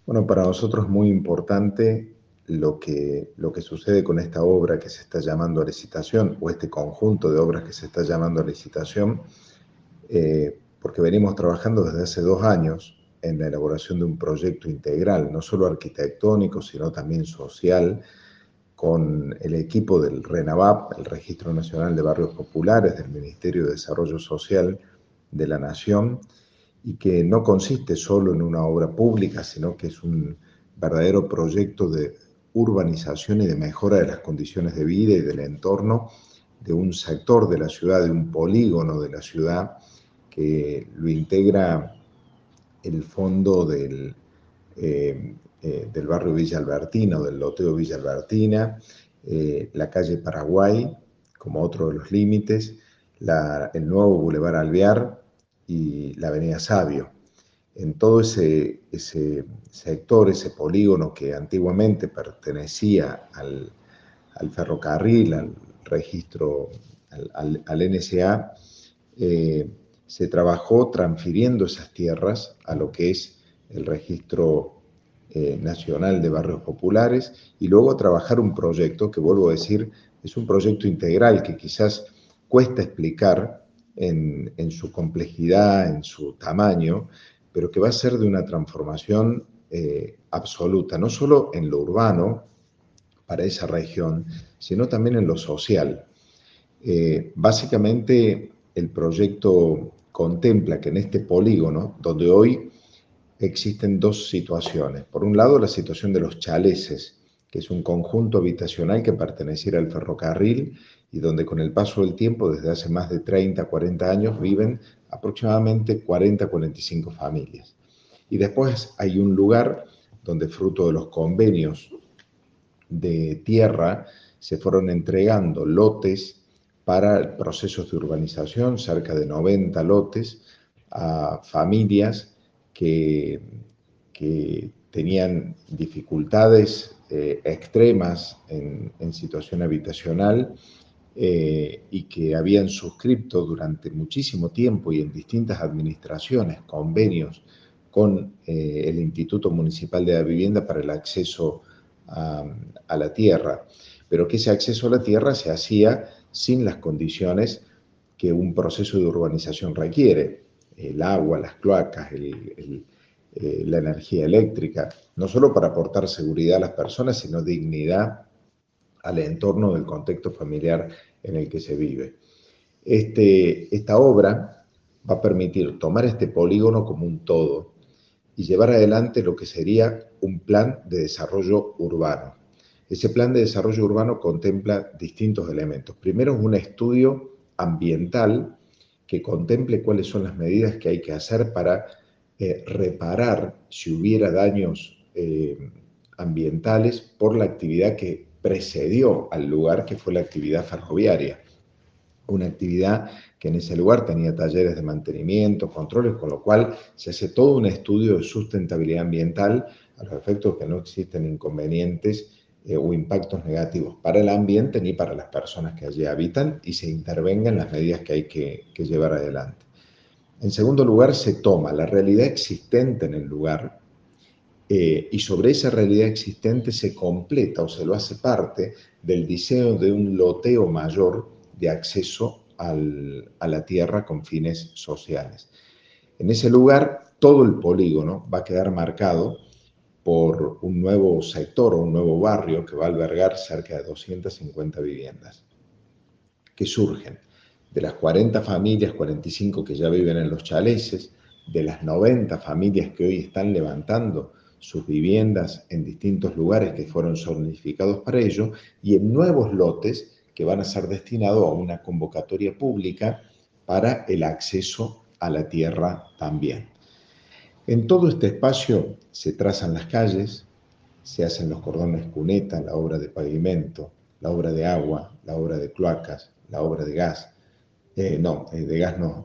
Bueno, para nosotros es muy importante lo que sucede con esta obra que se está llamando a licitación, o este conjunto de obras que se está llamando a licitación, porque venimos trabajando desde hace 2 años en la elaboración de un proyecto integral, no solo arquitectónico, sino también social, con el equipo del RENAVAP, el Registro Nacional de Barrios Populares del Ministerio de Desarrollo Social de la Nación, y que no consiste solo en una obra pública, sino que es un verdadero proyecto de urbanización y de mejora de las condiciones de vida y del entorno de un sector de la ciudad, de un polígono de la ciudad, que lo integra el fondo del barrio Villa Albertina o del loteo Villa Albertina, la calle Paraguay como otro de los límites, el nuevo Boulevard Alvear y la avenida Sabio. En todo ese sector, ese polígono que antiguamente pertenecía al ferrocarril, al registro, al NSA, se trabajó transfiriendo esas tierras a lo que es el registro nacional de barrios populares y luego trabajar un proyecto que, vuelvo a decir, es un proyecto integral que quizás cuesta explicar en su complejidad, en su tamaño, pero que va a ser de una transformación absoluta, no solo en lo urbano para esa región, sino también en lo social. Básicamente, el proyecto contempla que en este polígono, donde hoy existen dos situaciones. Por un lado, la situación de los chaleses, que es un conjunto habitacional que perteneciera al ferrocarril y donde con el paso del tiempo, desde hace más de 30, 40 años, viven aproximadamente 40, 45 familias. Y después hay un lugar donde, fruto de los convenios de tierra, se fueron entregando lotes para procesos de urbanización, cerca de 90 lotes, a familias que tenían dificultades extremas en situación habitacional y que habían suscrito durante muchísimo tiempo y en distintas administraciones convenios con el Instituto Municipal de la Vivienda para el acceso a la tierra, pero que ese acceso a la tierra se hacía sin las condiciones que un proceso de urbanización requiere: el agua, las cloacas, la energía eléctrica, no solo para aportar seguridad a las personas, sino dignidad al entorno del contexto familiar en el que se vive. Esta obra va a permitir tomar este polígono como un todo y llevar adelante lo que sería un plan de desarrollo urbano. Ese plan de desarrollo urbano contempla distintos elementos. Primero, un estudio ambiental que contemple cuáles son las medidas que hay que hacer para reparar si hubiera daños ambientales por la actividad que precedió al lugar, que fue la actividad ferroviaria. Una actividad que en ese lugar tenía talleres de mantenimiento, controles, con lo cual se hace todo un estudio de sustentabilidad ambiental a los efectos que no existen inconvenientes o impactos negativos para el ambiente ni para las personas que allí habitan, y se intervengan las medidas que hay que llevar adelante. En segundo lugar, se toma la realidad existente en el lugar y sobre esa realidad existente se completa o se lo hace parte del diseño de un loteo mayor de acceso a la tierra con fines sociales. En ese lugar, todo el polígono va a quedar marcado por un nuevo sector o un nuevo barrio que va a albergar cerca de 250 viviendas que surgen de las 40 familias, 45 que ya viven en los chaleses, de las 90 familias que hoy están levantando sus viviendas en distintos lugares que fueron zonificados para ello, y en nuevos lotes que van a ser destinados a una convocatoria pública para el acceso a la tierra también. En todo este espacio se trazan las calles, se hacen los cordones cuneta, la obra de pavimento, la obra de agua, la obra de cloacas, la obra de gas, de gas no,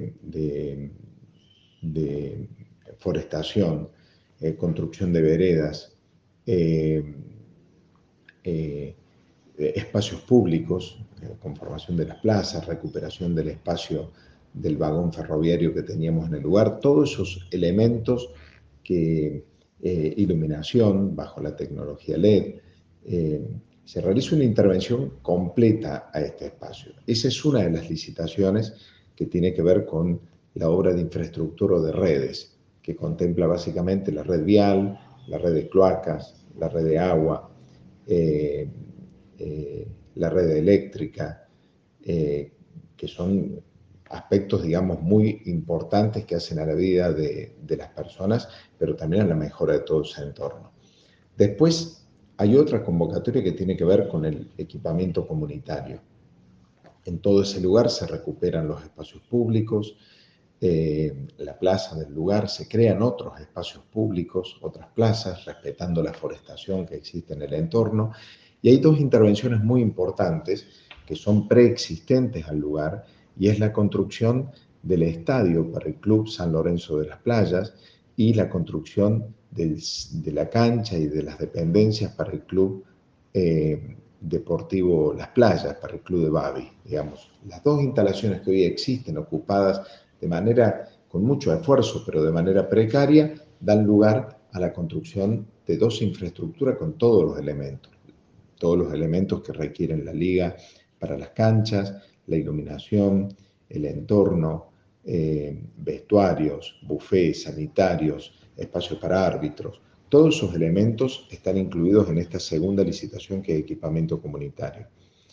de forestación, construcción de veredas, eh, eh, espacios públicos, conformación de las plazas, recuperación del espacio del vagón ferroviario que teníamos en el lugar, todos esos elementos que iluminación bajo la tecnología LED. Se realiza una intervención completa a este espacio. Esa es una de las licitaciones que tiene que ver con la obra de infraestructura o de redes, que contempla básicamente la red vial, la red de cloacas, la red de agua, eh, la red eléctrica, que son aspectos, digamos, muy importantes que hacen a la vida de las personas, pero también a la mejora de todo ese entorno. Después hay otra convocatoria que tiene que ver con el equipamiento comunitario. En todo ese lugar se recuperan los espacios públicos, la plaza del lugar, se crean otros espacios públicos, otras plazas, respetando la forestación que existe en el entorno. Y hay dos intervenciones muy importantes que son preexistentes al lugar, y es la construcción del estadio para el Club San Lorenzo de las Playas y la construcción de la cancha y de las dependencias para el Club Deportivo Las Playas, para el Club de Babi. Digamos, las dos instalaciones que hoy existen ocupadas de manera, con mucho esfuerzo, pero de manera precaria, dan lugar a la construcción de dos infraestructuras con todos los elementos que requieren la liga para las canchas, la iluminación, el entorno, vestuarios, bufés, sanitarios, espacios para árbitros. Todos esos elementos están incluidos en esta segunda licitación que es equipamiento comunitario.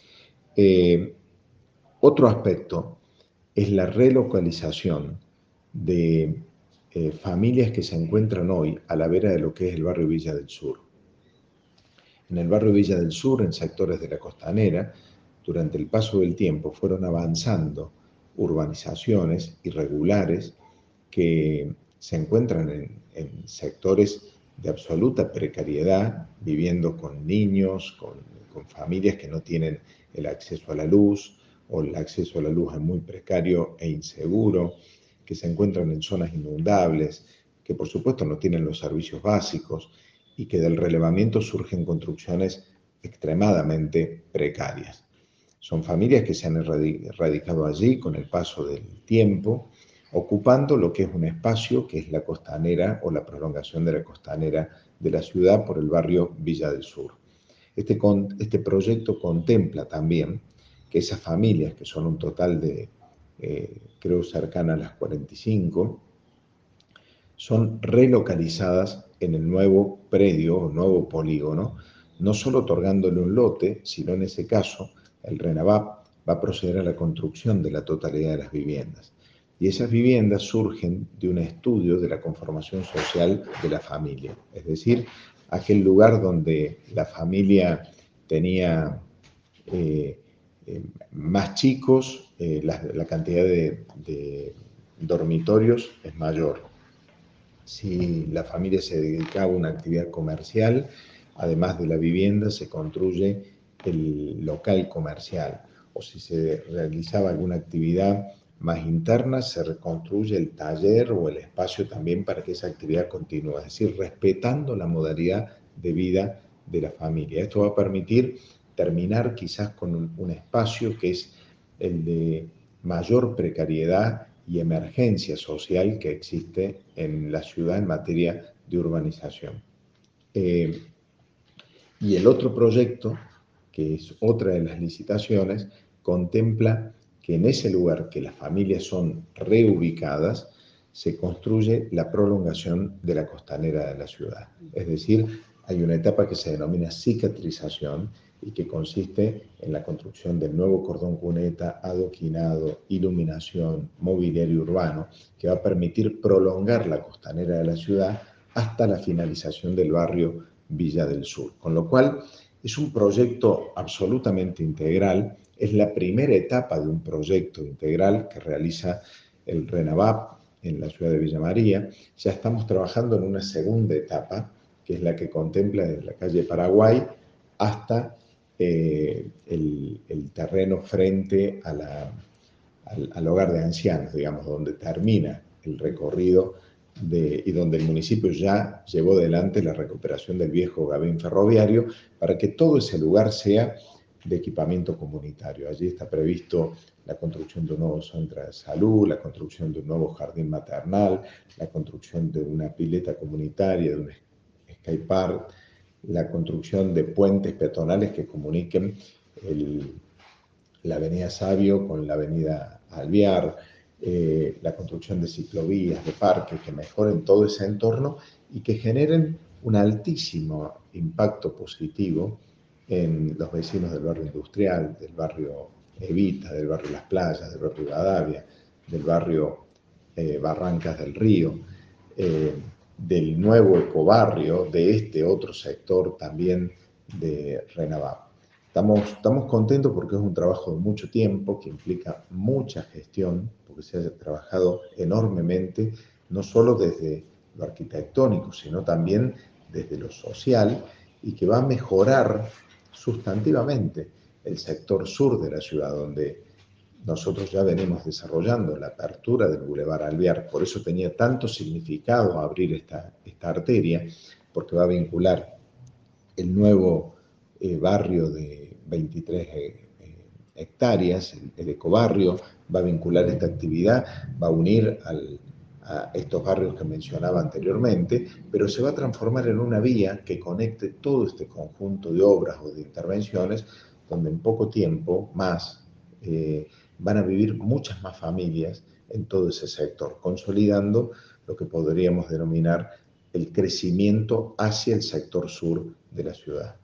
Otro aspecto es la relocalización de familias que se encuentran hoy a la vera de lo que es el barrio Villa del Sur. En el barrio Villa del Sur, en sectores de la costanera, durante el paso del tiempo fueron avanzando urbanizaciones irregulares que se encuentran en sectores de absoluta precariedad, viviendo con niños, con familias que no tienen el acceso a la luz, o el acceso a la luz es muy precario e inseguro, que se encuentran en zonas inundables, que por supuesto no tienen los servicios básicos y que del relevamiento surgen construcciones extremadamente precarias. Son familias que se han radicado allí con el paso del tiempo, ocupando lo que es un espacio que es la costanera o la prolongación de la costanera de la ciudad por el barrio Villa del Sur. Este proyecto contempla también que esas familias, que son un total de, creo, cercanas a las 45, son relocalizadas en el nuevo predio o nuevo polígono, no solo otorgándole un lote, sino en ese caso el RENAVAP va a proceder a la construcción de la totalidad de las viviendas. Y esas viviendas surgen de un estudio de la conformación social de la familia, es decir, aquel lugar donde la familia tenía más chicos, la cantidad de dormitorios es mayor. Si la familia se dedicaba a una actividad comercial, además de la vivienda, se construye el local comercial. O si se realizaba alguna actividad más interna, se reconstruye el taller o el espacio también para que esa actividad continúe, es decir, respetando la modalidad de vida de la familia. Esto va a permitir terminar quizás con un espacio que es el de mayor precariedad y emergencia social que existe en la ciudad en materia de urbanización. Y el otro proyecto, que es otra de las licitaciones, contempla que en ese lugar que las familias son reubicadas, se construye la prolongación de la costanera de la ciudad. Es decir, hay una etapa que se denomina cicatrización y que consiste en la construcción del nuevo cordón cuneta, adoquinado, iluminación, mobiliario urbano, que va a permitir prolongar la costanera de la ciudad hasta la finalización del barrio Villa del Sur. Con lo cual, es un proyecto absolutamente integral, es la primera etapa de un proyecto integral que realiza el RENAVAP en la ciudad de Villa María. Ya estamos trabajando en una segunda etapa, que es la que contempla desde la calle Paraguay hasta el terreno frente al hogar de ancianos, digamos, donde termina el recorrido y donde el municipio ya llevó adelante la recuperación del viejo gabín ferroviario para que todo ese lugar sea de equipamiento comunitario. Allí está previsto la construcción de un nuevo centro de salud, la construcción de un nuevo jardín maternal, la construcción de una pileta comunitaria, de un Skypark, la construcción de puentes peatonales que comuniquen la avenida Sabio con la avenida Alvear, la construcción de ciclovías, de parques que mejoren todo ese entorno y que generen un altísimo impacto positivo en los vecinos del barrio industrial, del barrio Evita, del barrio Las Playas, del barrio Rivadavia, del barrio Barrancas del Río, del nuevo ecobarrio, de este otro sector también de Renabá. Estamos contentos porque es un trabajo de mucho tiempo, que implica mucha gestión, porque se ha trabajado enormemente, no solo desde lo arquitectónico, sino también desde lo social, y que va a mejorar sustantivamente el sector sur de la ciudad, donde nosotros ya venimos desarrollando la apertura del Boulevard Alvear. Por eso tenía tanto significado abrir esta arteria, porque va a vincular el nuevo barrio de 23 hectáreas, el ecobarrio, va a vincular esta actividad, va a unir a estos barrios que mencionaba anteriormente, pero se va a transformar en una vía que conecte todo este conjunto de obras o de intervenciones, donde en poco tiempo más van a vivir muchas más familias en todo ese sector, consolidando lo que podríamos denominar el crecimiento hacia el sector sur de la ciudad.